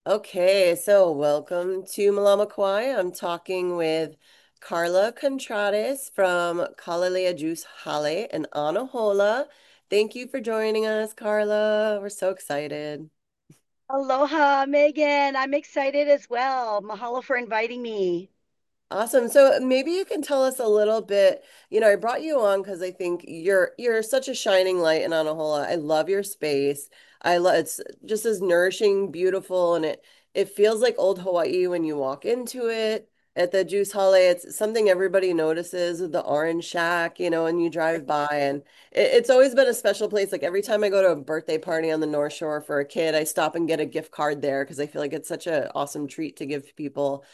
Okay, so welcome to Malamaquai. I'm talking with Carla Contrades from Kalalea Juice Hale in Anahola. Thank you for joining us, Carla. We're so excited. Aloha, Megan. I'm excited as well. Mahalo for inviting me. Awesome. So maybe you can tell us a little bit. I brought you on because I think you're such a shining light in Anahola. I love your space. I love it's just as nourishing, beautiful, and it feels like old Hawaii when you walk into it at the Juice Hale. It's something everybody notices with the orange shack, and you drive by, and it's always been a special place. Like every time I go to a birthday party on the North Shore for a kid, I stop and get a gift card there because I feel like it's such an awesome treat to give people.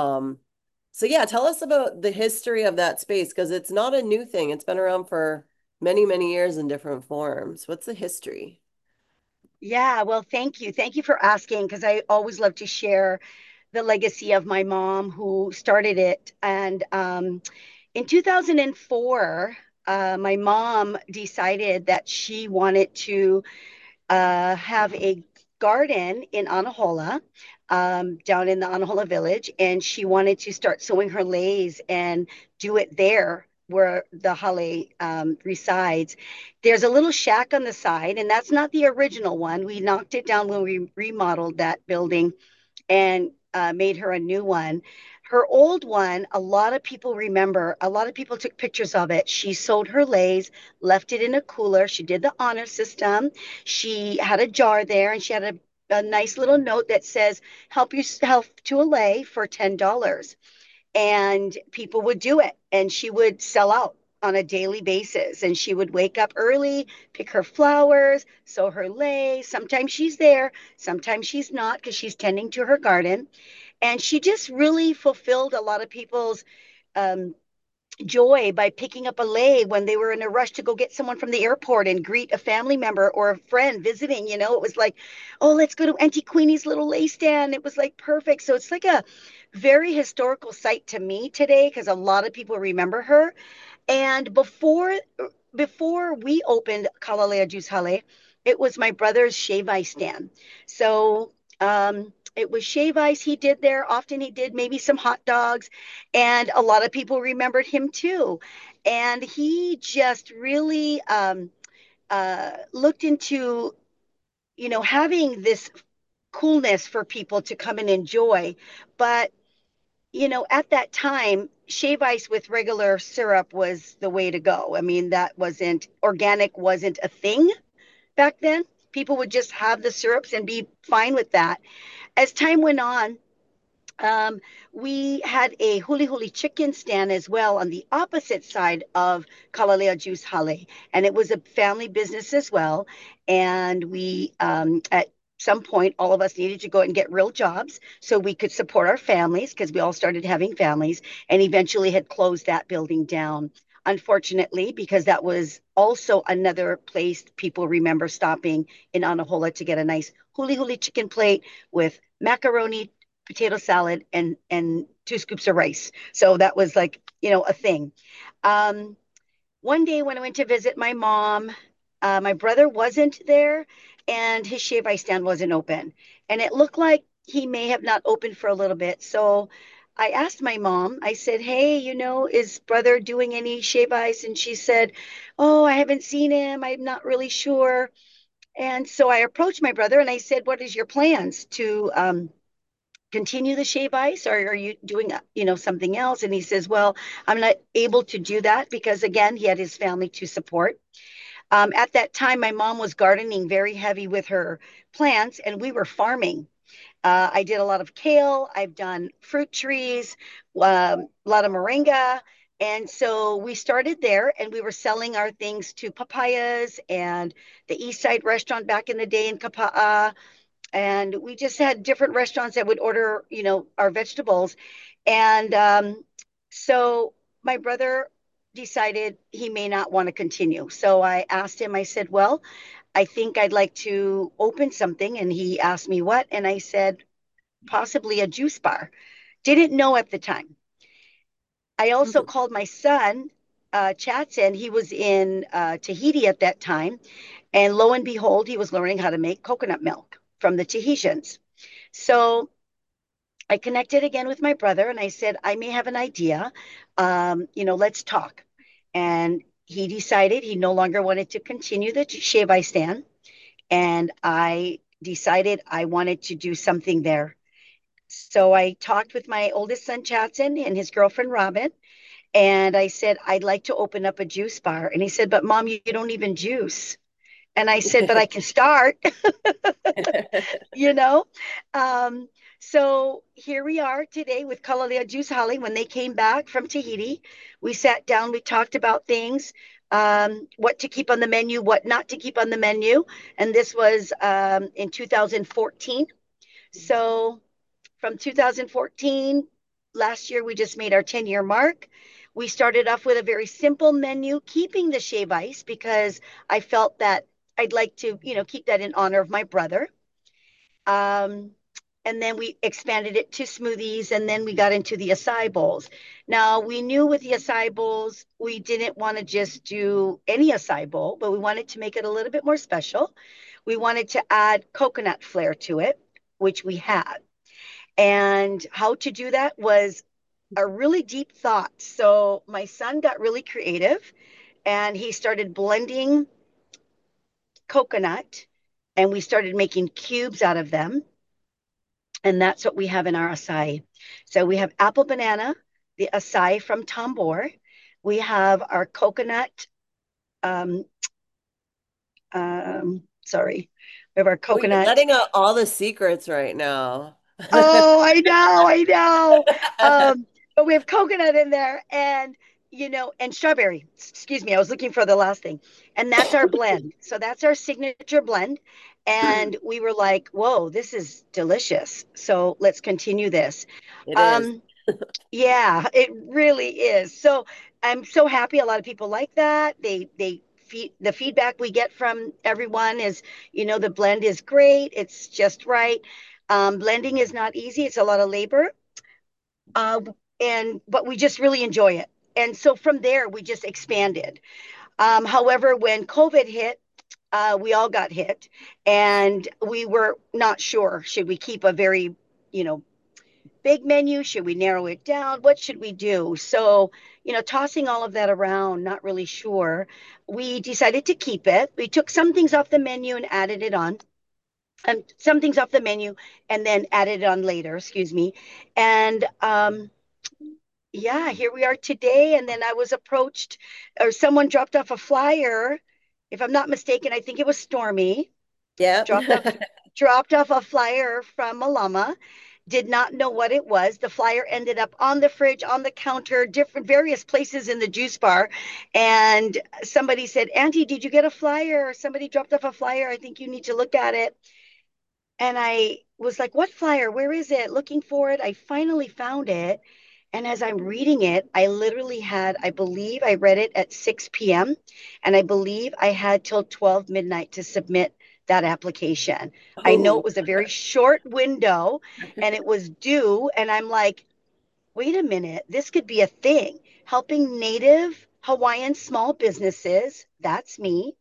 So yeah, tell us about the history of that space because it's not a new thing. It's been around for many, many years in different forms. What's the history? Yeah, well, thank you. Thank you for asking because I always love to share the legacy of my mom who started it. And in 2004, my mom decided that she wanted to have a garden in Anahola, down in the Anahola village, and she wanted to start sewing her leis and do it there where the Hale resides. There's a little shack on the side, and that's not the original one. We knocked it down when we remodeled that building and made her a new one. Her old one, a lot of people remember, a lot of people took pictures of it. She sold her leis, left it in a cooler. She did the honor system. She had a jar there and she had a nice little note that says, help yourself to a lei for $10. And people would do it. And she would sell out on a daily basis. And she would wake up early, pick her flowers, sow her lei. Sometimes she's there, sometimes she's not because she's tending to her garden. And she just really fulfilled a lot of people's um, joy by picking up a lei when they were in a rush to go get someone from the airport and greet a family member or a friend visiting. It was like, oh, let's go to Auntie Queenie's little lei stand. It was like perfect. So it's like a very historical site to me today because a lot of people remember her. And before we opened Kalalea Juice Hale, it was my brother's shave ice stand. So it was shave ice he did there. Often he did maybe some hot dogs, and a lot of people remembered him too. And he just really looked into, having this coolness for people to come and enjoy. But at that time, shave ice with regular syrup was the way to go. I mean, that wasn't organic, wasn't a thing back then. People would just have the syrups and be fine with that. As time went on, um, we had a huli huli chicken stand as well on the opposite side of Kalalea Juice Hale, and it was a family business as well. And we, at some point, all of us needed to go and get real jobs so we could support our families because we all started having families, and eventually had closed that building down. Unfortunately, because that was also another place people remember stopping in Anahola to get a nice huli huli chicken plate with macaroni, potato salad, and two scoops of rice. So that was like, a thing. Um, One day when I went to visit my mom, my brother wasn't there and his shave ice stand wasn't open. And it looked like he may have not opened for a little bit. So I asked my mom, I said, hey, is brother doing any shave ice? And she said, oh, I haven't seen him. I'm not really sure. And so I approached my brother and I said, what is your plans to continue the shave ice, or are you doing something else? And he says, well, I'm not able to do that because again he had his family to support. At that time my mom was gardening very heavy with her plants and we were farming. I did a lot of kale, I've done fruit trees, a lot of moringa. And so we started there and we were selling our things to papayas and the East Side restaurant back in the day in Kapa'a, and we just had different restaurants that would order, our vegetables. And so my brother decided he may not want to continue. So I asked him, I said, well, I think I'd like to open something. And he asked me what? And I said, possibly a juice bar. Didn't know at the time. I also Mhm. called my son, Chatson. He was in Tahiti at that time. And lo and behold, he was learning how to make coconut milk from the Tahitians. So I connected again with my brother and I said, I may have an idea. Let's talk. And he decided he no longer wanted to continue the shave I stand. And I decided I wanted to do something there. So I talked with my oldest son, Chadson, and his girlfriend, Robin. And I said, I'd like to open up a juice bar. And he said, but mom, you don't even juice. And I said, but I can start, you know? Um, so here we are today with Kalalea Juice Holly. When they came back from Tahiti, we sat down, we talked about things, what to keep on the menu, what not to keep on the menu. And this was in 2014. So from 2014, last year we just made our 10-year mark. We started off with a very simple menu, keeping the shave ice because I felt that I'd like to, keep that in honor of my brother. Um, and then we expanded it to smoothies, and then we got into the acai bowls. Now, we knew with the acai bowls, we didn't want to just do any acai bowl, but we wanted to make it a little bit more special. We wanted to add coconut flair to it, which we had. And how to do that was a really deep thought. So my son got really creative and he started blending coconut and we started making cubes out of them. And that's what we have in our acai. So we have apple banana, the acai from Tambor. We have our coconut, um, sorry, we have our Well, you're coconut. letting out all the secrets right now. Oh, I know. Um, but we have coconut in there and and strawberry. Excuse me, I was looking for the last thing. And that's our blend. So that's our signature blend. And we were like, whoa, this is delicious. So let's continue this. It is. Um, yeah, it really is. So I'm so happy a lot of people like that. The feedback we get from everyone is, the blend is great. It's just right. Blending is not easy. It's a lot of labor. Uh, and but we just really enjoy it. And so from there we just expanded. However, when COVID hit, we all got hit and we were not sure, should we keep a very, you know, big menu? Should we narrow it down? What should we do? So, tossing all of that around, not really sure. We decided to keep it. We took some things off the menu and added it on. And some things off the menu and then added it on later, excuse me. And yeah, here we are today. And then I was approached, or someone dropped off a flyer. If I'm not mistaken, I think it was Stormy Yep. dropped off dropped off a flyer from Malama, did not know what it was. The flyer ended up on the fridge, on the counter, different various places in the juice bar. And somebody said, Auntie, did you get a flyer? Somebody dropped off a flyer. I think you need to look at it. And I was like, what flyer? Where is it? Looking for it. I finally found it. And as I'm reading it, I literally had, I believe I read it at 6 p.m. And I believe I had till 12 midnight to submit that application. I know Oh, it was a very short window and it was due. And I'm like, wait a minute, this could be a thing. Helping Native Hawaiian small businesses, that's me,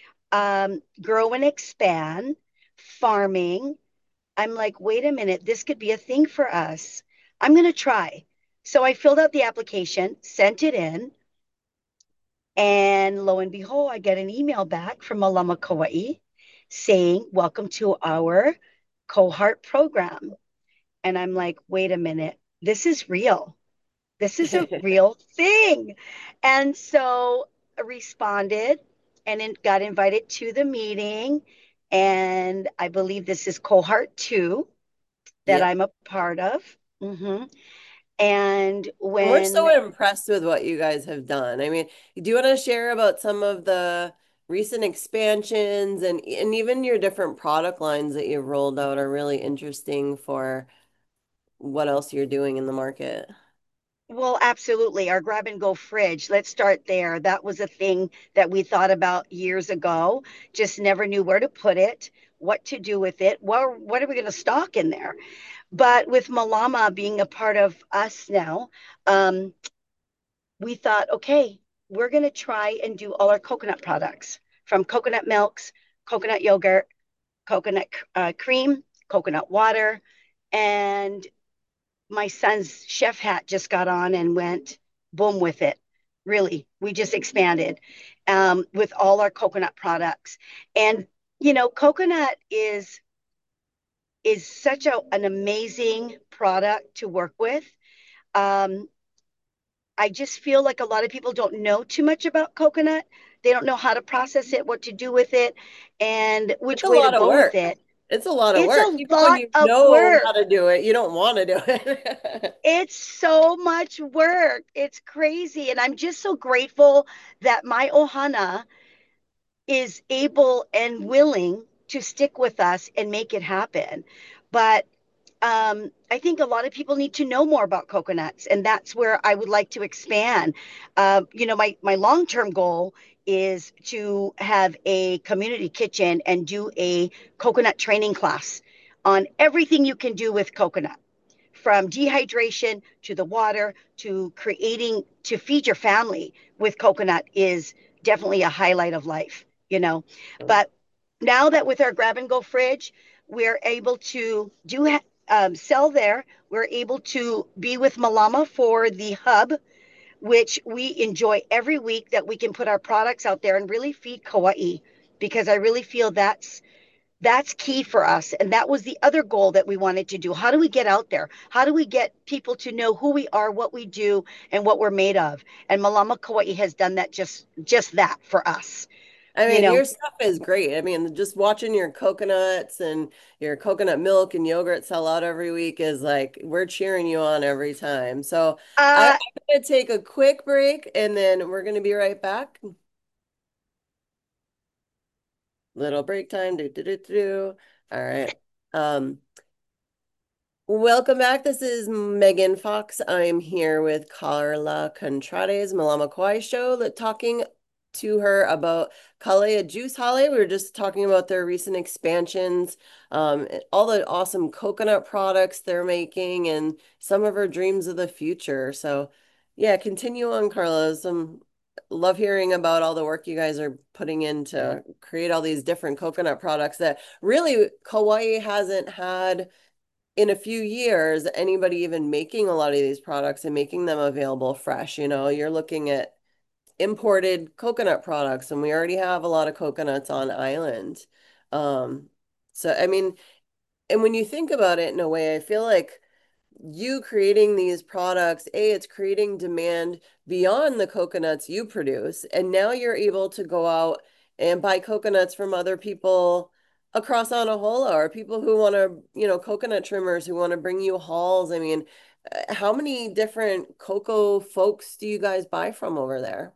grow and expand, farming. I'm like, wait a minute, this could be a thing for us. I'm going to try. So I filled out the application, sent it in, and lo and behold, I get an email back from Malama Kauai saying, welcome to our cohort program. And I'm like, wait a minute, this is real. This is a real thing. And so I responded and got invited to the meeting. And I believe this is cohort 2 that yep. I'm a part of. Mm-hmm. And And we're when, so impressed with what you guys have done. I mean, do you want to share about some of the recent expansions and even your different product lines that you've rolled out are really interesting for what else you're doing in the market? well, absolutely, our grab and go fridge, let's start there. That was a thing that we thought about years ago, just never knew where to put it, what to do with it. What are we going to stock in there? But with Malama being a part of us now, um, we thought, okay, we're going to try and do all our coconut products from coconut milks, coconut yogurt, coconut cream, coconut water. And my son's chef hat just got on and went boom with it. Really, we just expanded with all our coconut products. And coconut is such an amazing product to work with. Um, I just feel like a lot of people don't know too much about coconut. They don't know how to process it, what to do with it, and It's which a way to lot of go with work. it. It's a lot of It's work. a Even when lot you of know work. how to do it, you don't want to do it. It's so much work. It's crazy. And I'm just so grateful that my Ohana is able and willing to stick with us and make it happen. But I think a lot of people need to know more about coconuts, and that's where I would like to expand. My long term goal is to have a community kitchen and do a coconut training class on everything you can do with coconut, from dehydration to the water to creating to feed your family with coconut is definitely a highlight of life. But now that with our grab and go fridge, we're able to do sell there. We're able to be with Malama for the hub, which we enjoy every week, that we can put our products out there and really feed Kauai, because I really feel that's key for us. And that was the other goal that we wanted to do. How do we get out there? How do we get people to know who we are, what we do, and what we're made of? And Malama Kauai has done that, just that for us. I You mean, know, your stuff is great. I mean, just watching your coconuts and your coconut milk and yogurt sell out every week is like we're cheering you on every time. So I'm uh, going to take a quick break and then we're going to be right back. Little break time. Do, do, do, do. All right. Um, Welcome back. This is Megan Fox. I'm here with Carla Contrades, Malama Kwai Show, talking to her about Kalea Juice Holly. We were just talking about their recent expansions, all the awesome coconut products they're making, and some of her dreams of the future. So, yeah, continue on, Carla. Love hearing about all the work you guys are putting in to create all these different coconut products that really Kauai hasn't had in a few years anybody even making a lot of these products and making them available fresh. You're looking at imported coconut products, and we already have a lot of coconuts on island. Um, so I mean, and when you think about it in a way, I feel like you creating these products, it's creating demand beyond the coconuts you produce. And now you're able to go out and buy coconuts from other people across Anahola, or people who want to, coconut trimmers who want to bring you hauls. I mean, how many different cocoa folks do you guys buy from over there?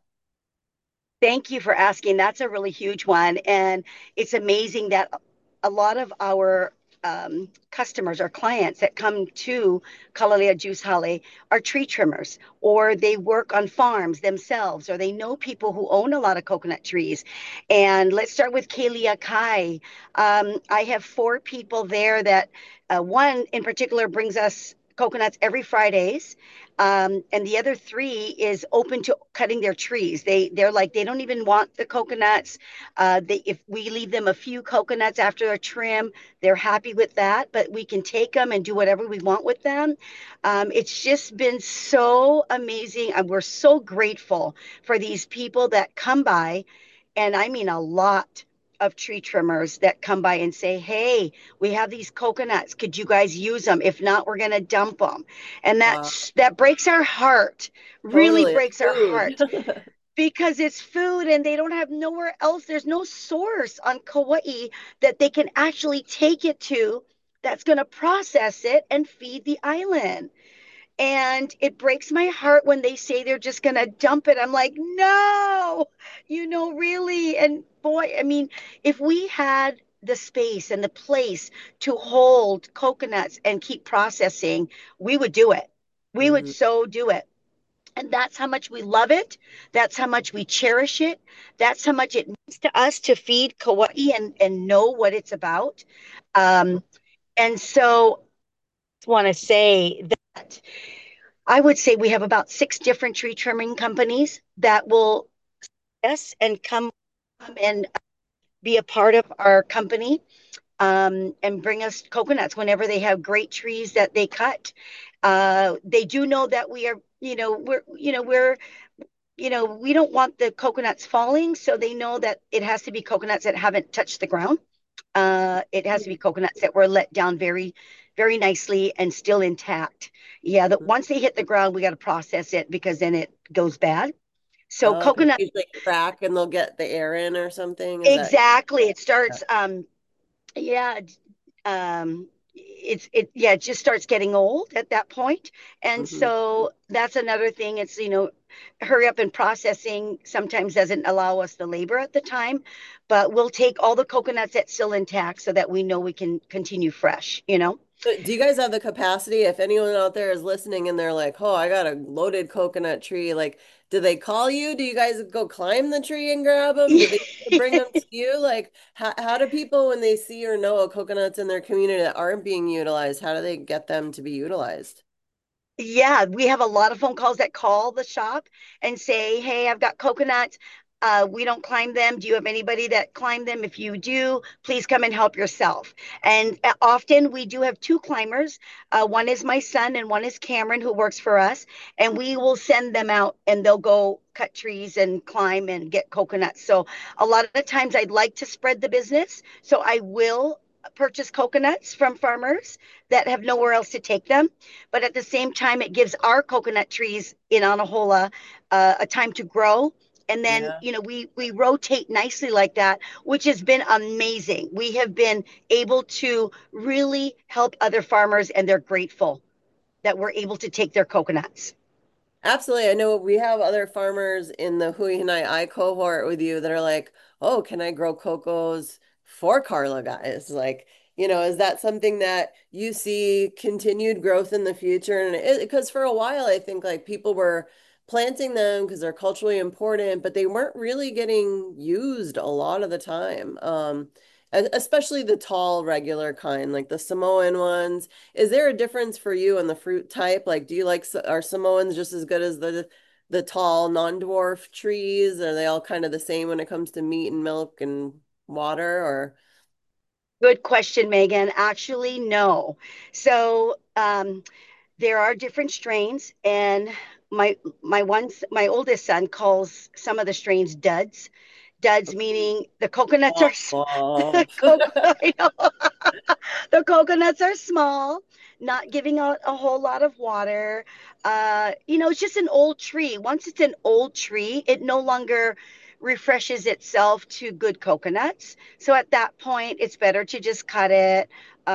Thank you for asking. That's a really huge one. And it's amazing that a lot of our customers or clients that come to Kalalea Juice Holly are tree trimmers, or they work on farms themselves, or they know people who own a lot of coconut trees. And let's start with Kalia Kai. I have four people there that one in particular brings us coconuts every Fridays. And the other three is open to cutting their trees. They're like, they don't even want the coconuts. If we leave them a few coconuts after a trim, they're happy with that. But we can take them and do whatever we want with them. It's just been so amazing, and we're so grateful for these people that come by, and I mean a lot of tree trimmers that come by and say, hey, we have these coconuts, could you guys use them? If not, we're going to dump them. And Wow, that breaks our heart, really totally. It's breaks our food. heart, because it's food and they don't have nowhere else. There's no source on Kauai that they can actually take it to that's going to process it and feed the island. And it breaks my heart when they say they're just going to dump it. I'm like, no, really. And boy, I mean, if we had the space and the place to hold coconuts and keep processing, we would do it. We would Mhm. so do it. And that's how much we love it. That's how much we cherish it. That's how much it means to us to feed Kauai and know what it's about. Um, and so I want to say that I would say we have about six different tree trimming companies that will yes and come and be a part of our company. and bring us coconuts whenever they have great trees that they cut. They do know that we are, we don't want the coconuts falling, so they know that it has to be coconuts that haven't touched the ground. It has to be coconuts that were let down very, very nicely and still intact. Yeah, that once they hit the ground, we got to process it because then it goes bad. So Oh, because coconut, they usually crack and they'll get the air in or something. Is that? exactly. It starts, yeah, it just starts getting old at that point. And Mhm. so that's another thing. It's, hurry up and processing sometimes doesn't allow us the labor at the time, but we'll take all the coconuts that's still intact so that we know we can continue fresh. But do you guys have the capacity? If anyone out there is listening and they're like, "Oh, I got a loaded coconut tree," like, do they call you? Do you guys go climb the tree and grab them? Do they bring them to you? Like, how do people, when they see or know coconuts in their community that aren't being utilized, how do they get them to be utilized? Yeah, we have a lot of phone calls that call the shop and say, "Hey, I've got coconuts. We don't climb them. Do you have anybody that climb them? If you do, please come and help yourself." And often we do have two climbers. One is my son and one is Cameron, who works for us. And we will send them out and they'll go cut trees and climb and get coconuts. So a lot of the times I'd like to spread the business. So I will purchase coconuts from farmers that have nowhere else to take them, but at the same time, it gives our coconut trees in Anahola a time to grow. And then, Yeah. we rotate nicely like that, which has been amazing. We have been able to really help other farmers, and they're grateful that we're able to take their coconuts. Absolutely. I know we have other farmers in the Hui Hina I cohort with you that are like, oh, can I grow cocos for Carla guys? Like, is that something that you see continued growth in the future? And because for a while, I think like people were planting them because they're culturally important, but they weren't really getting used a lot of the time. Especially the tall, regular kind, like the Samoan ones. Is there a difference for you in the fruit type? Like, do you like are Samoans just as good as the tall non-dwarf trees? Are they all kind of the same when it comes to meat and milk and water? Or Good question, Megan. Actually, no. So there are different strains, and my oldest son calls some of the strains duds. Duds meaning the coconuts are oh, I know. The coconuts are small, not giving out a whole lot of water. It's just an old tree. Once it's an old tree, it no longer refreshes itself to good coconuts. So at that point, it's better to just cut it.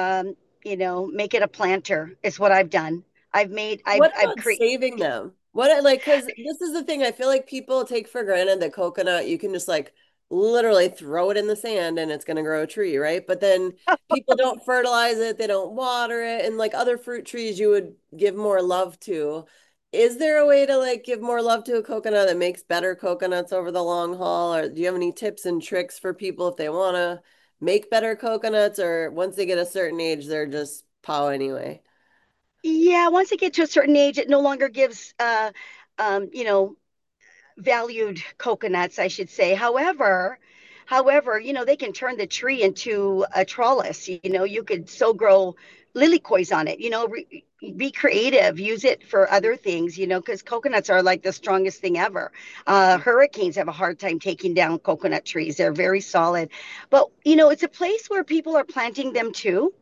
Make it a planter. Is what I've done. what I've about created. saving them? What I like, because this is the thing I feel like people take for granted that coconut, you can just like literally throw it in the sand and it's going to grow a tree, right? But then people don't fertilize it, they don't water it, and like other fruit trees you would give more love to. Is there a way to like give more love to a coconut that makes better coconuts over the long haul? Or do you have any tips and tricks for people if they want to make better coconuts, or once they get a certain age, they're just pow anyway? Yeah, once they get to a certain age, it no longer gives um, you know, valued coconuts, I should say. However, they can turn the tree into a trellis. You could so grow lily kois on it. Be creative, use it for other things. Because coconuts are like the strongest thing ever. Hurricanes have a hard time taking down coconut trees. They're very solid, but it's a place where people are planting them too.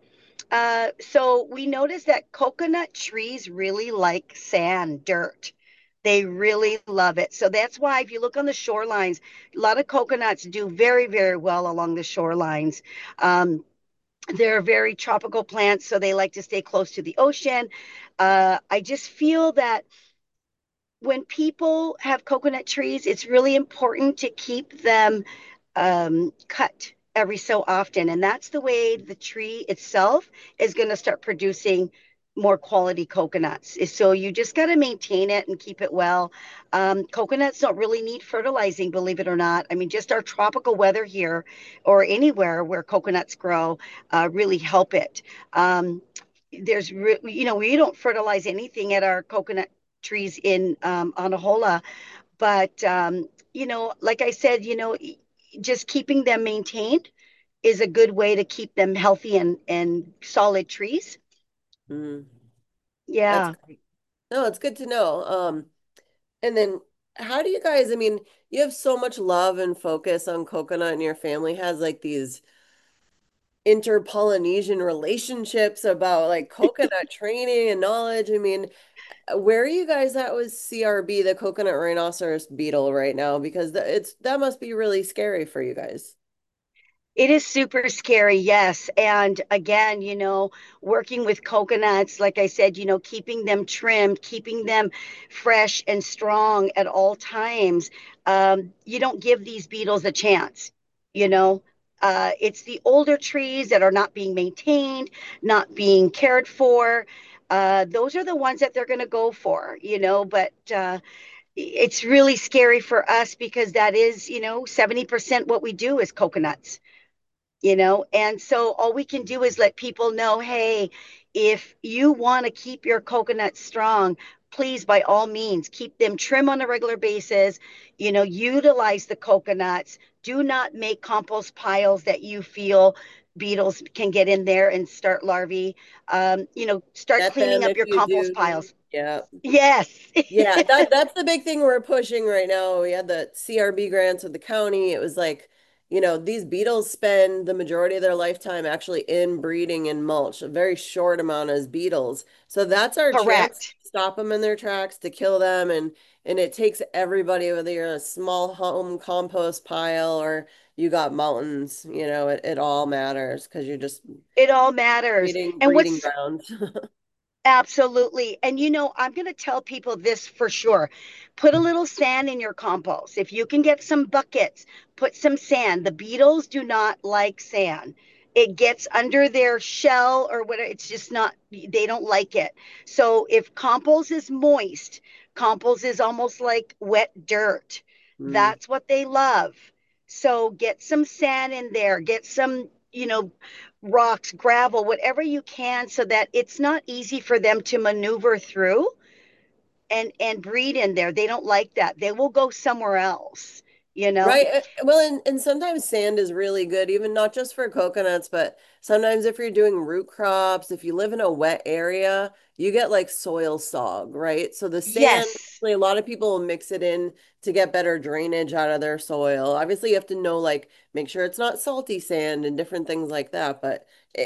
So we noticed that coconut trees really like sand, dirt. They really love it. So that's why if you look on the shorelines, a lot of coconuts do very, very well along the shorelines. Um, they're very tropical plants, so they like to stay close to the ocean. I just feel that when people have coconut trees, it's really important to keep them cut every so often. And that's the way the tree itself is going to start producing more quality coconuts. So you just got to maintain it and keep it well. Coconuts don't really need fertilizing, believe it or not. I mean, just our tropical weather here or anywhere where coconuts grow really help it. We don't fertilize anything at our coconut trees in Anahola, but like I said, just keeping them maintained is a good way to keep them healthy and solid trees. Mm, that's Yeah. great. No, it's good to know. And then how do you guys, I mean, you have so much love and focus on coconut and your family has like these inter-Polynesian relationships about like coconut training and knowledge. I mean, where are you guys at with CRB, the coconut rhinoceros beetle right now? Because it's that must be really scary for you guys. It is super scary, yes. And again, working with coconuts, like I said, keeping them trimmed, keeping them fresh and strong at all times. You don't give these beetles a chance, you know. It's the older trees that are not being maintained, not being cared for. Those are the ones that they're going to go for, but it's really scary for us because that is, 70% what we do is coconuts. And so all we can do is let people know, hey, if you want to keep your coconuts strong, please by all means keep them trim on a regular basis. Utilize the coconuts. Do not make compost piles that you feel beetles can get in there and start larvae. Start Get cleaning them up if your you compost do. piles. Yeah. Yes. Yeah, that's the big thing we're pushing right now. We had the CRB grants with the county. It was like, these beetles spend the majority of their lifetime actually in breeding in mulch, a very short amount as beetles. So that's our chance Correct. to stop them in their tracks, to kill them, and it takes everybody, whether you're in a small home compost pile or you got mountains, it all matters because you're just It all matters. creating And breeding what's grounds. Absolutely. And I'm going to tell people this for sure. Put a little sand in your compost. If you can get some buckets, put some sand. The beetles do not like sand. It gets under their shell or whatever. It's just not, they don't like it. So if compost is moist, compost is almost like wet dirt. Mm. That's what they love. So get some sand in there, get some, rocks, gravel, whatever you can, so that it's not easy for them to maneuver through and breed in there. They don't like that. They will go somewhere else, you know? Right. Well, and sometimes sand is really good, even not just for coconuts, but sometimes if you're doing root crops, if you live in a wet area, you get like soil sog, right? So the sand, Yes, like, a lot of people will mix it in to get better drainage out of their soil. Obviously, you have to know, like, make sure it's not salty sand and different things like that. But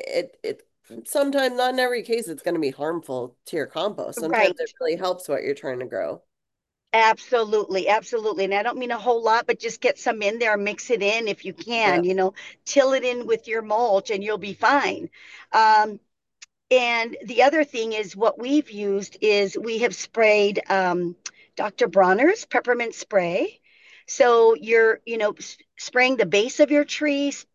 sometimes, not in every case, it's going to be harmful to your compost. Sometimes it right. really helps what you're trying to grow. Absolutely, absolutely. And I don't mean a whole lot, but just get some in there, mix it in if you Yeah. can, till it in with your mulch and you'll be fine. Um, And the other thing is what we've used is we have sprayed Dr. Bronner's peppermint spray. So you're, spraying the base of your trees,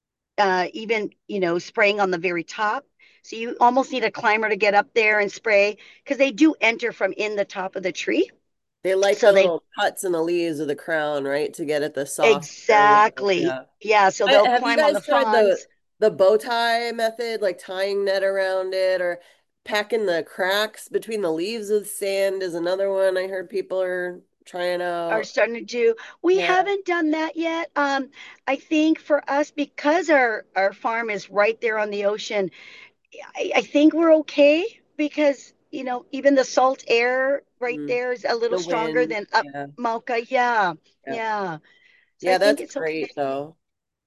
even, spraying on the very top. So you almost need a climber to get up there and spray because they do enter from in the top of the tree. They like So the they little cuts in the leaves of the crown, right? To get at the soft area. exactly, Yeah. yeah. So they'll Have you climb on the guys tried the fronds. the bow tie method, like tying net around it or packing the cracks between the leaves with sand is another one I heard people are trying Are out. starting to do. We Yeah. haven't done that yet. I think for us, because our farm is right there on the ocean, I think we're okay because even the salt air right Mm. there is a little The stronger wind. than up Yeah. Mauka. Yeah, Yeah. yeah. So I Yeah, think that's it's okay. great though.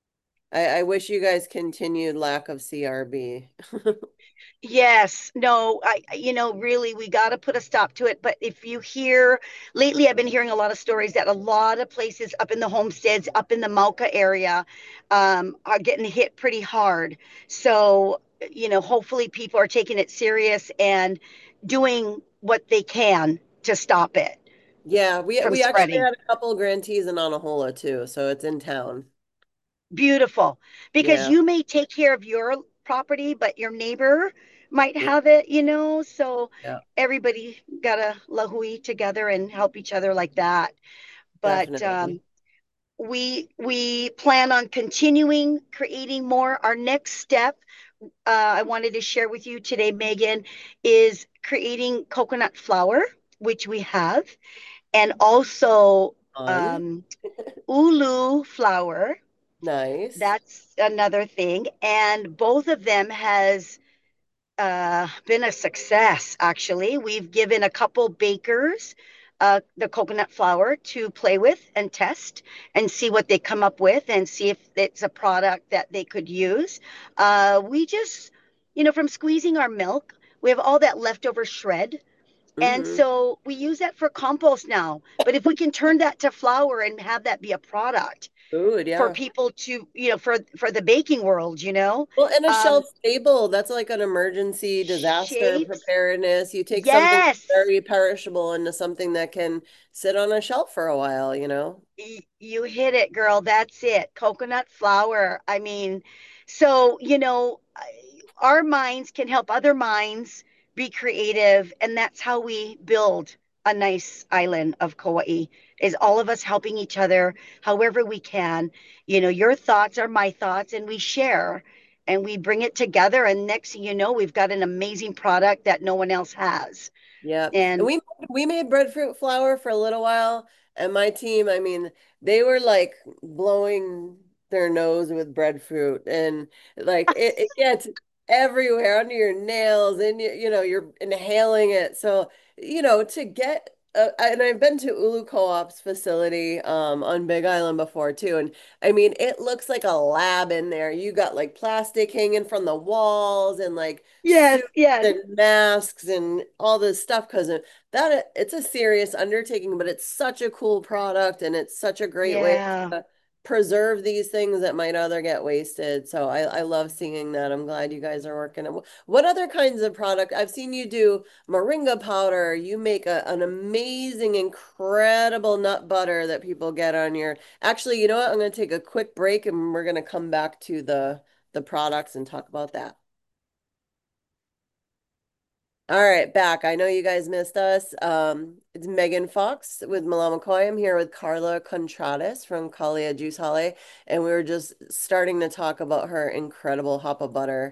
I wish you guys continued lack of CRB. Yes, no, really, we got to put a stop to it. But if you hear lately, I've been hearing a lot of stories that a lot of places up in the homesteads, up in the Mauka area, are getting hit pretty hard. So, hopefully people are taking it serious and doing what they can to stop it Yeah, we from we actually spreading. had a couple grantees in Anahola too, so it's in town. Beautiful. Because Yeah. you may take care of your property, but your neighbor might Yeah. have it, so Yeah. everybody gotta lahui together and help each other like that. But Definitely. we plan on continuing creating more. Our next step, I wanted to share with you today, Megan, is creating coconut flour, which we have, and also On. um, ulu flour. Nice. That's another thing. And both of them has been a success, actually. We've given a couple bakers the coconut flour to play with and test and see what they come up with and see if it's a product that they could use. We just, from squeezing our milk, we have all that leftover shred. And Hmm. so we use that for compost now. But if we can turn that to flour and have that be a product Food, for yeah. people to, for the baking world, Well, and a um, shelf stable, that's like an emergency disaster shapes. preparedness. You take something Yes, very perishable into something that can sit on a shelf for a while, you know? you hit it, girl. That's it. Coconut flour. I mean, so, our minds can help other minds be creative. And that's how we build a nice island of Kauai, is all of us helping each other however we can. Your thoughts are my thoughts, and we share and we bring it together. And next thing you know, we've got an amazing product that no one else has. Yeah. And And we made breadfruit flour for a little while, and my team, I mean, they were like blowing their nose with breadfruit, and like it gets everywhere under your nails, and you're inhaling it. So, to get and I've been to Ulu Co-op's facility on Big Island before too, and I mean, it looks like a lab in there. You got like plastic hanging from the walls and like yes, yes. and masks and all this stuff because that it's a serious undertaking, but it's such a cool product and it's such a great way Yeah. to preserve these things that might other get wasted. So I love seeing that. I'm glad you guys are working. What other kinds of product? I've seen you do moringa powder. You make an amazing, incredible nut butter that people get on your. Actually, you know what? I'm going to take a quick break and we're going to come back to the products and talk about that. All right, back. I know you guys missed us. It's Megan Fox with Malama Koi. I'm here with Carla Contradas from Kalia Juice Holly, and we were just starting to talk about her incredible hoppa butter.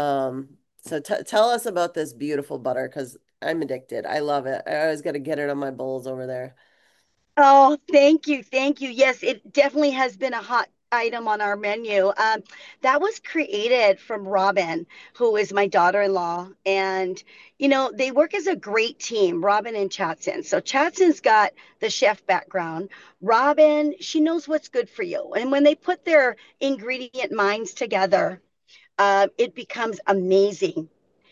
So t tell us about this beautiful butter because I'm addicted. I love it. I always got to get it on my bowls over there. Oh, thank you. Thank you. Yes, it definitely has been a hot item on our menu. That was created from Robin, who is my daughter-in-law. And, they work as a great team, Robin and Chatson. So Chatson's got the chef background. Robin, she knows what's good for you. And when they put their ingredient minds together, it becomes amazing.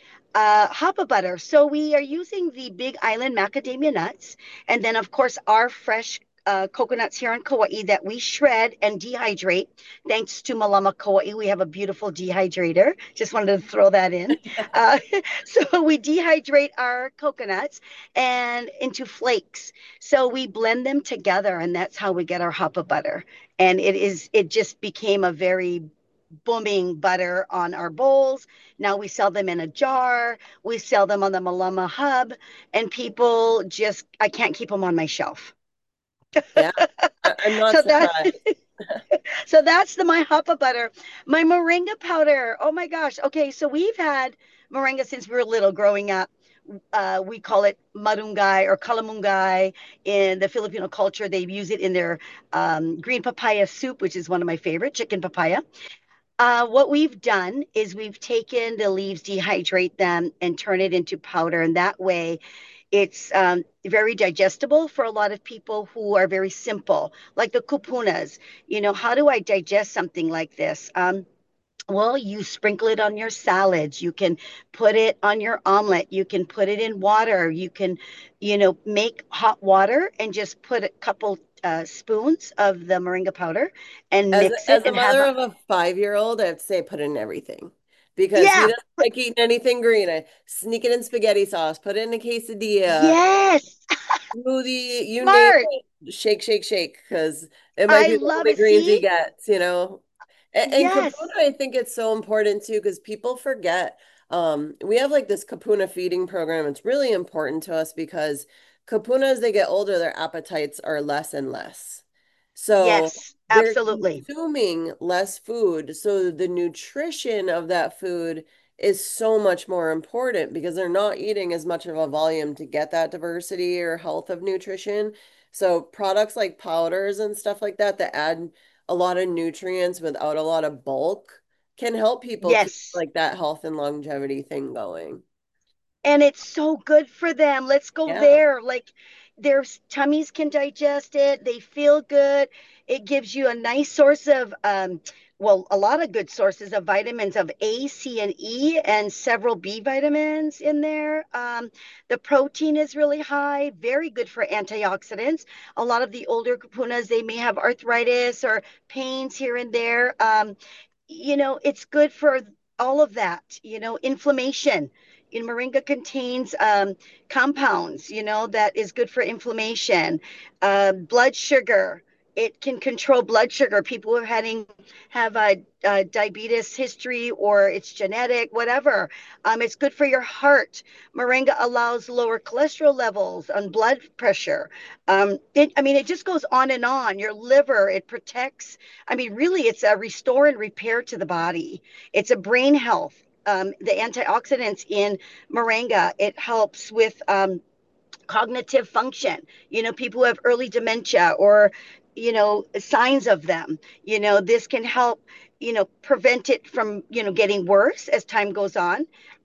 Hoppa butter. So we are using the Big Island macadamia nuts, and then of course our fresh coconuts here on Kauai that we shred and dehydrate. Thanks to Malama Kauai, we have a beautiful dehydrator. Just wanted to throw that in. Uh, so we dehydrate our coconuts and into flakes. So we blend them together, and that's how we get our hoppa butter. And it just became a very booming butter on our bowls. Now we sell them in a jar. We sell them on the Malama Hub, and people just, I can't keep them on my shelf. Yeah, I'm not So that, surprised. so that's the my Hoppa butter. My moringa powder. Oh my gosh. Okay, so we've had moringa since we were little growing up. We call it marungay or kalamungay in the Filipino culture. They use it in their green papaya soup, which is one of my favorite, chicken papaya. What we've done is we've taken the leaves, dehydrate them, and turn it into powder. And that way, it's very digestible for a lot of people who are very simple, like the kupunas. How do I digest something like this? Well, you sprinkle it on your salads. You can put it on your omelet. You can put it in water. You can, make hot water and just put a couple spoons of the moringa powder and As mix it as a and have mother a, of a 5-year-old, I have to say put in everything because he yeah, doesn't like eating anything green. I sneak it in spaghetti sauce, put it in a quesadilla, yes, smoothie, you name smart. it. Shake, shake, shake, because it might I be the love only it. greens he See? gets. And Kapuna, Yes. I think it's so important too, because people forget. We have like this Kapuna feeding program. It's really important to us because Kapuna, as they get older, their appetites are less and less. So Yes, they're absolutely. consuming less food. So the nutrition of that food is so much more important because they're not eating as much of a volume to get that diversity or health of nutrition. So products like powders and stuff like that that add a lot of nutrients without a lot of bulk can help people keep Yes. like that health and longevity thing going. And it's so good for them. Let's go Yeah. there. Like their tummies can digest it. They feel good. It gives you a nice source of, well, a lot of good sources of vitamins of A, C, and E, and several B vitamins in there. The protein is really high, very good for antioxidants. A lot of the older kapunas, they may have arthritis or pains here and there. It's good for all of that, inflammation. Moringa contains compounds, that is good for inflammation. Blood sugar. It can control blood sugar. People who have a diabetes history or it's genetic, whatever. It's good for your heart. Moringa allows lower cholesterol levels and blood pressure. It just goes on and on. Your liver, it protects. Really, it's a restore and repair to the body. It's a brain health. The antioxidants in moringa, it helps with cognitive function. People who have early dementia or, signs of them, this can help, prevent it from, getting worse as time goes on.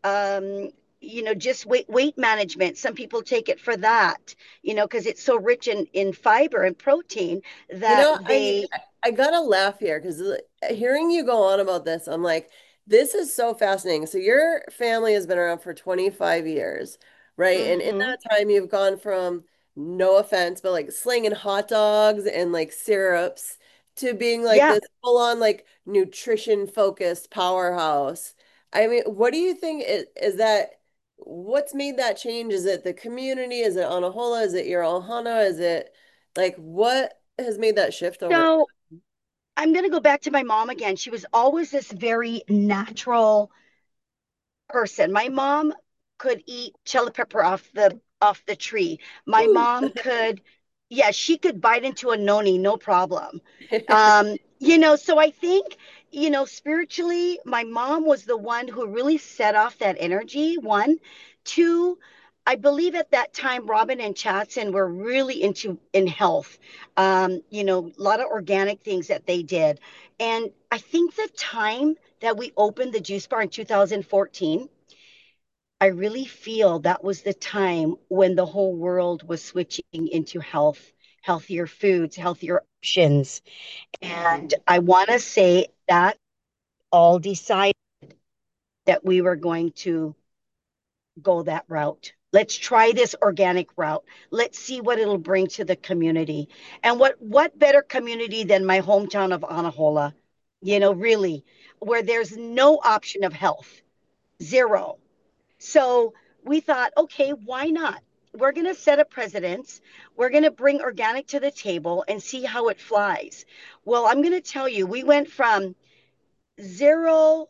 Just weight management. Some people take it for that, because it's so rich in fiber and protein You that know, they, I gotta laugh here because hearing you go on about this, I'm like, this is so fascinating. So your family has been around for 25 years, right? And in mm-hmm. that time, you've gone from, no offense, but like slinging hot dogs and like syrups to being like Yeah. this full-on like nutrition focused powerhouse. I mean, what do you think is that? What's made that change? Is it the community? Is it Anahola? Is it your Ohana? Is it like what has made that shift over? So I'm going to go back to my mom again. She was always this very natural person. My mom could eat chili pepper off the tree. My Ooh. mom could, yeah, she could bite into a noni, no problem. So I think, spiritually, my mom was the one who really set off that energy. One, two, I believe at that time Robin and Chatson were really into in health. A lot of organic things that they did. And I think the time that we opened the juice bar in 2014, I really feel that was the time when the whole world was switching into healthier foods, healthier options. And I want to say that all decided that we were going to go that route. Let's try this organic route. Let's see what it'll bring to the community. And what better community than my hometown of Anahola, really, where there's no option of health, zero. So we thought, okay, why not? We're going to set a precedence. We're going to bring organic to the table and see how it flies. Well, I'm going to tell you, we went from zero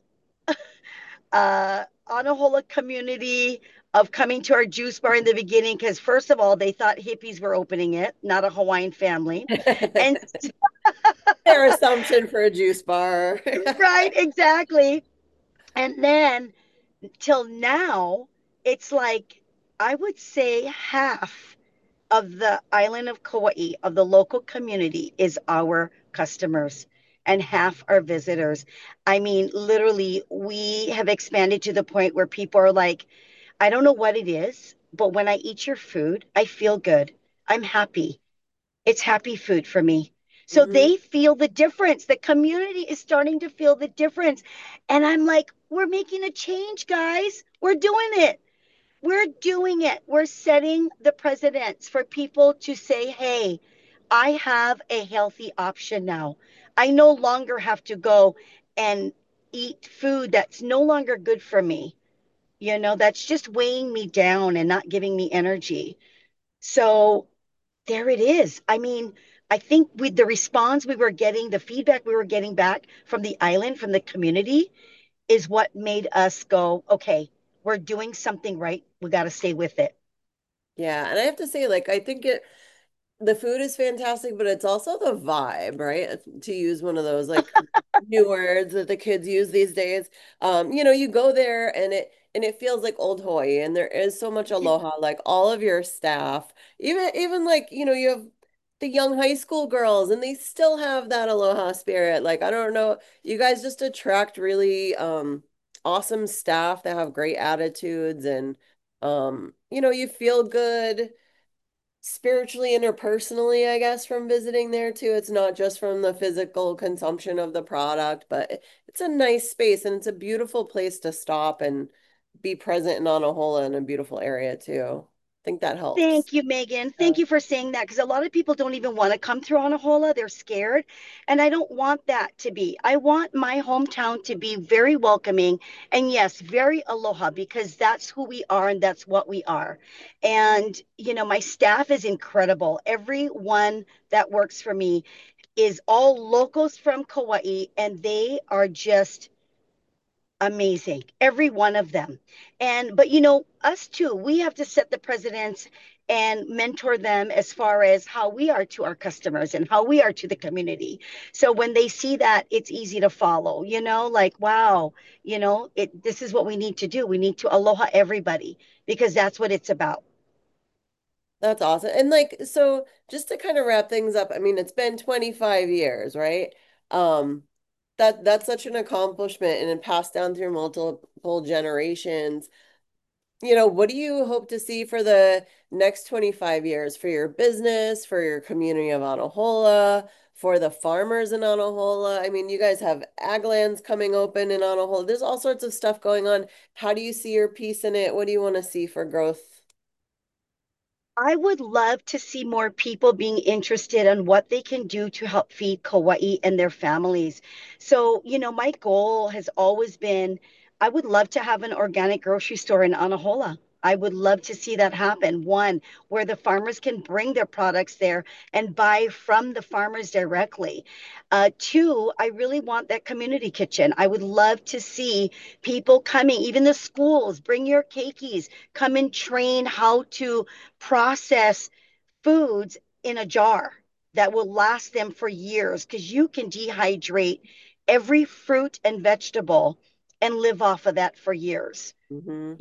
Anahola community of coming to our juice bar in the beginning because first of all they thought hippies were opening it, not a Hawaiian family. And Their assumption for a juice bar. right, exactly. And then till now, it's like I would say half of the island of Kauai, of the local community, is our customers and half our visitors. Literally, we have expanded to the point where people are like, I don't know what it is, but when I eat your food, I feel good. I'm happy. It's happy food for me. So Mhm. they feel the difference. The community is starting to feel the difference. And I'm like, we're making a change, guys. We're doing it. We're doing it. We're setting the precedents for people to say, hey, I have a healthy option now. I no longer have to go and eat food that's no longer good for me, that's just weighing me down and not giving me energy. So there it is. I think with the response we were getting, the feedback we were getting back from the island, from the community, is what made us go, okay, we're doing something right. We got to stay with it. Yeah, and I have to say, like, I think the food is fantastic, but it's also the vibe, right? To use one of those like new words that the kids use these days. You go there and it feels like old Hawaii, and there is so much aloha. Like all of your staff, even like you have the young high school girls and they still have that aloha spirit. Like, I don't know, you guys just attract really awesome staff that have great attitudes and you feel good spiritually, interpersonally, I guess, from visiting there too. It's not just from the physical consumption of the product, but it's a nice space and it's a beautiful place to stop and be present in Anahola in a beautiful area too. I think that helps. Thank you, Megan. Yeah. Thank you for saying that because a lot of people don't even want to come through Anahola. They're scared. And I don't want that to be. I want my hometown to be very welcoming and, yes, very aloha because that's who we are and that's what we are. And, my staff is incredible. Everyone that works for me is all locals from Kauai and they are just amazing, every one of them. But us too, we have to set the precedents and mentor them as far as how we are to our customers and how we are to the community. So when they see that, it's easy to follow, like, wow, this is what we need to do. We need to aloha everybody because that's what it's about. That's awesome. And like, so just to kind of wrap things up, I mean, it's been 25 years, right? Um, that's such an accomplishment and it passed down through multiple generations. What do you hope to see for the next 25 years for your business, for your community of Anahola, for the farmers in Anahola? I mean, you guys have ag lands coming open in Anahola. There's all sorts of stuff going on. How do you see your piece in it? What do you want to see for growth? I would love to see more people being interested in what they can do to help feed Kauai and their families. So, my goal has always been I would love to have an organic grocery store in Anahola. I would love to see that happen. One, where the farmers can bring their products there and buy from the farmers directly. Two, I really want that community kitchen. I would love to see people coming, even the schools, bring your keikis, come and train how to process foods in a jar that will last them for years because you can dehydrate every fruit and vegetable and live off of that for years. Hmm.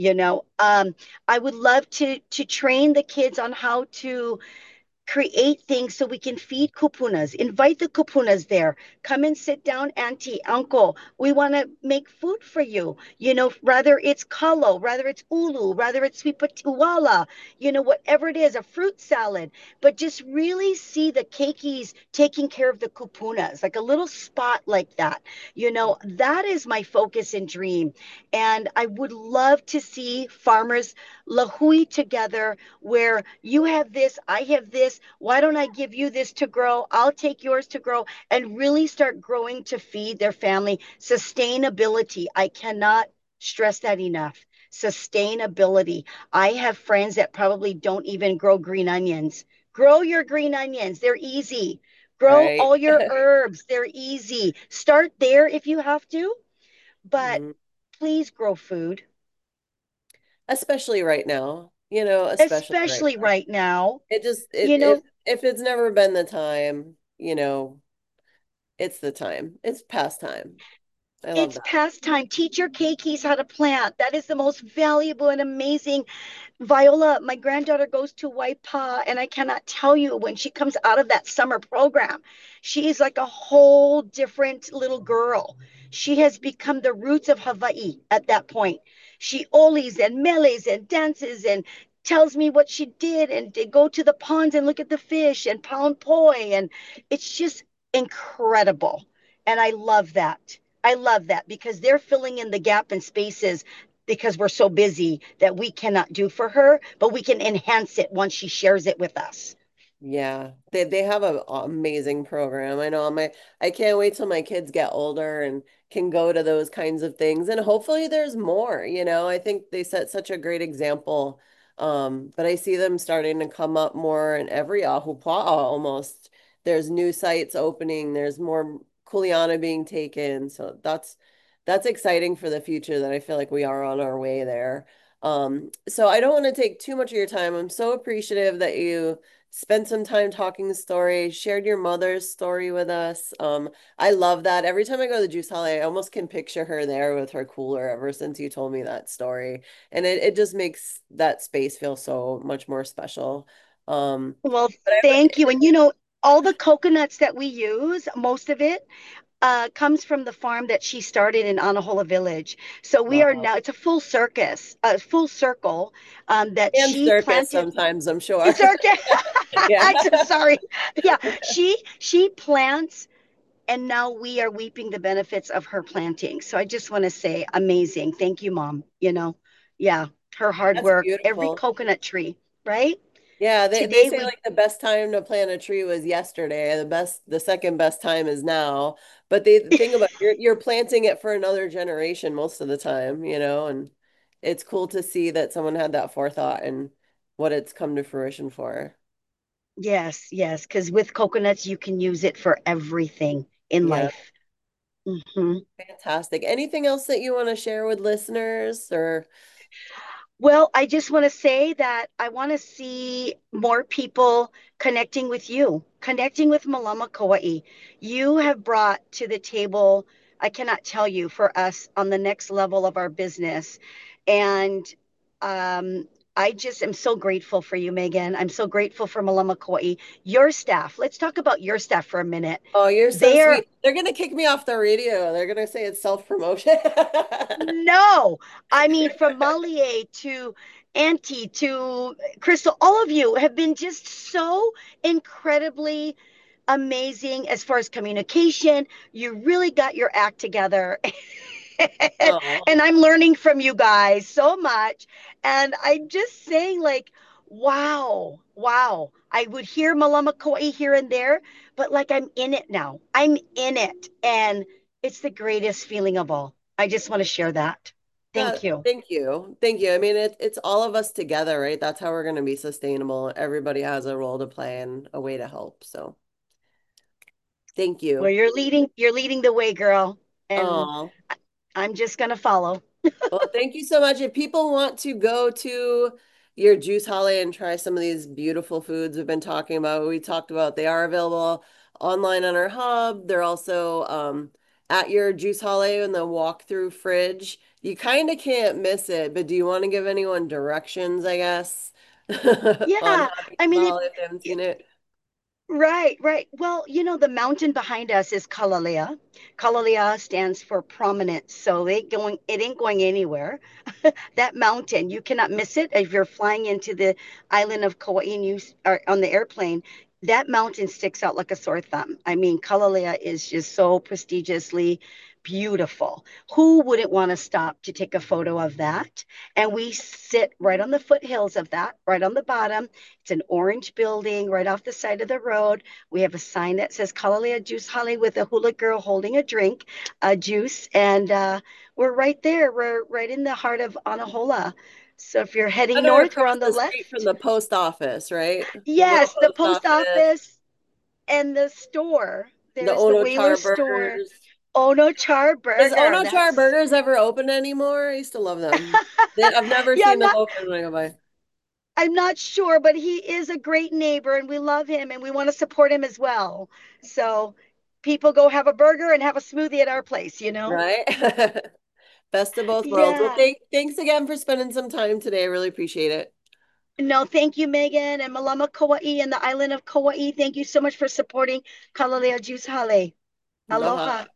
I would love to train the kids on how to create things so we can feed kupunas. Invite the kupunas there. Come and sit down, auntie, uncle. We want to make food for you. Rather it's kalo, rather it's ulu, rather it's sweet potuala, whatever it is, a fruit salad. But just really see the keikis taking care of the kupunas, like a little spot like that. That is my focus and dream. And I would love to see farmers lahui together where you have this, I have this. Why don't I give you this to grow? I'll take yours to grow and really start growing to feed their family. Sustainability. I cannot stress that enough. Sustainability. I have friends that probably don't even grow green onions. Grow your green onions, they're easy. Grow Right. all your herbs, they're easy. Start there if you have to, but Mhm. please grow food, Especially right now, especially right especially now. right now. It just it You know, if it's never been the time, it's the time. It's past time. I love it's that. past time. Teach your keikis how to plant. That is the most valuable and amazing. Viola, my granddaughter goes to Waipa, and I cannot tell you when she comes out of that summer program, she is like a whole different little girl. She has become the roots of Hawaii at that point. She olis and meles and dances and tells me what she did and to go to the ponds and look at the fish and pound poi. And it's just incredible. And I love that. I love that because they're filling in the gap and spaces because we're so busy that we cannot do for her, but we can enhance it once she shares it with us. Yeah, they have an amazing program. I can't wait till my kids get older and can go to those kinds of things. And hopefully there's more, I think they set such a great example. But I see them starting to come up more in every ahupua'a almost. There's new sites opening, there's more kuleana being taken. So that's exciting for the future that I feel like we are on our way there. So I don't want to take too much of your time. I'm so appreciative that you spent some time talking story, shared your mother's story with us. I love that. Every time I go to the juice hall, I almost can picture her there with her cooler ever since you told me that story. And it just makes that space feel so much more special. Um, Well, but I would, thank you. And all the coconuts that we use, most of it comes from the farm that she started in Anahola Village. So we are Wow. now, it's a full circle that And she circus planted. sometimes, I'm sure. It's circus. Yeah. I'm so sorry. Yeah, she plants, and now we are reaping the benefits of her planting. So I just want to say, amazing. Thank you, Mom. Yeah, her hard That's work, every beautiful. coconut tree, right? Yeah, they Today say we, like the best time to plant a tree was yesterday. The second best time is now. But the thing about you're planting it for another generation most of the time, and it's cool to see that someone had that forethought and what it's come to fruition for. yes, yes, because with coconuts, you can use it for everything in Yeah, life. Hmm. fantastic. Anything else that you want to share with listeners or Well, I just want to say that I want to see more people connecting with you, connecting with Malama Kauai. You have brought to the table, I cannot tell you, for us on the next level of our business. And I just am so grateful for you, Megan. I'm so grateful for Malama Kauai. Your staff, let's talk about your staff for a minute. oh, you're so They're sweet. They're gonna kick me off the radio. They're gonna say it's self-promotion. No, I mean, from Malie to Auntie to Crystal, all of you have been just so incredibly amazing as far as communication. You really got your act together. and, Oh. and I'm learning from you guys so much. And I'm just saying, like, wow, wow. I would hear Malama Kauai here and there, but like I'm in it now. I'm in it. And it's the greatest feeling of all. I just want to share that. Thank you. Thank you. Thank you. I mean, it's all of us together, right? That's how we're going to be sustainable. Everybody has a role to play and a way to help. So, thank Well, you. you're leading the way, girl. And Oh, I'm just gonna follow. well, thank you so much. If people want to go to your Juice Holly and try some of these beautiful foods we've been talking about, we talked about, they are available online on our hub. They're also at your Juice Holly in the walkthrough fridge. You kind of can't miss it, but do you want to give anyone directions, I guess, on Yeah, how to I get the mean, Holly if they haven't seen it? right, right. Well, the mountain behind us is Kalalea. Kalalea stands for prominence, so it ain't going anywhere. That mountain, you cannot miss it if you're flying into the island of Kauai and you are on the airplane. That mountain sticks out like a sore thumb. I mean, Kalalea is just so prestigiously beautiful. Who wouldn't want to stop to take a photo of that? And we sit right on the foothills of that, right on the bottom. It's an orange building right off the side of the road. We have a sign that says Kalalea Juice Holly with a hula girl holding a drink, a juice, and we're right there. We're right in the heart of Anahola. So if you're heading They're north, we're across on the the street from left. the post office, right? The little Yes, the post post office, office and the store. the There's the Ono Whaler Char store. Burgers. Ono Char Does Burger. Ono Char That's Burgers ever open anymore? I used to love them. I've never yeah, seen them open when I go by. I'm not sure, but he is a great neighbor and we love him and we want to support him as well. So people go have a burger and have a smoothie at our place. Right? Best of both worlds. Well, Yeah. thanks again for spending some time today. I really appreciate it. No, thank you, Megan and Malama Kauai and the island of Kauai. Thank you so much for supporting Kalalea Juice Hale. Aloha. Aloha.